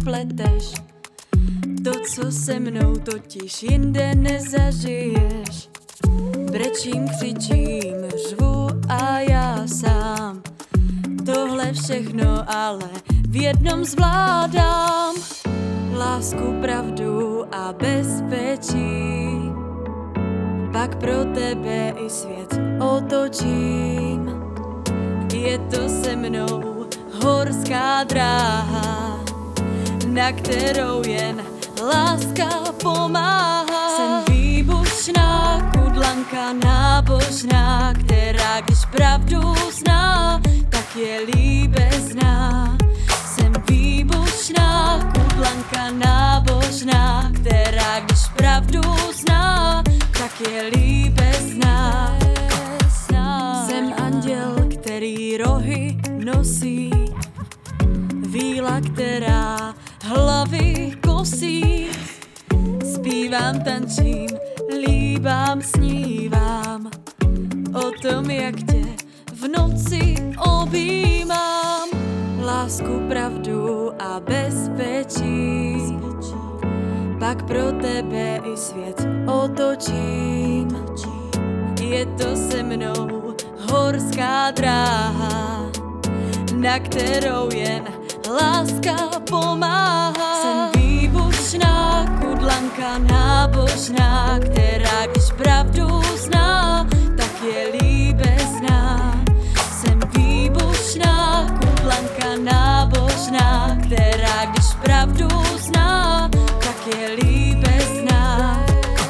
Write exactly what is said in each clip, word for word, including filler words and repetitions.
pleteš. To, co se mnou totiž jinde nezažiješ. Brečím, křičím, řvu a já sám. Tohle všechno ale v jednom zvládám. Lásku, pravdu a bezpečí. Pak pro tebe i svět otočím. Je to se mnou horská dráha, na kterou jen láska pomáhá. Jsem výbušná, kudlanka nábožná, která když pravdu zná, tak je líbezná. Jsem výbušná, kudlanka nábožná, která když pravdu zná, tak je líbezná. Jsem anděl, který rohy nosí, víla, která hlavy kosí. Zpívám, tančím, líbám, snívám o tom, jak tě v noci objímám. Lásku, pravdu a bezpečí, pak pro tebe i svět otočím. Je to se mnou horská dráha, na kterou jen láska pomáhá. Jsem výbušná, kudlanka nábožná, která když pravdu zná, tak je líbezná. Jsem výbušná, kudlanka nábožná, která když pravdu zná, tak je líbezná.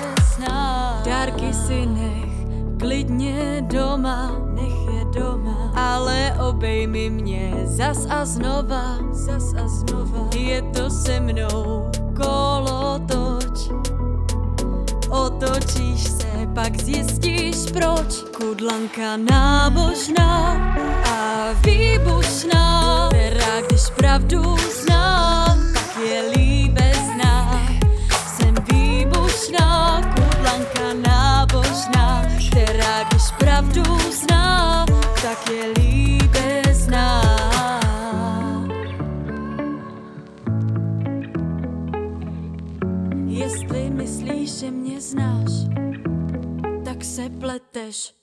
Dárky si nech klidně doma, nech je doma, ale obejmi mě zas a znova, zas a znova. Je to se mnou kolotoč, otočíš se, pak zjistíš proč. Kudlanka nábožná a výbušná, která když pravdu zná, tak je líbezná. Jsem výbušná, kudlanka nábožná, která když pravdu zná, tak je líbezná. Jestli myslíš, že mě znáš, tak se pleteš.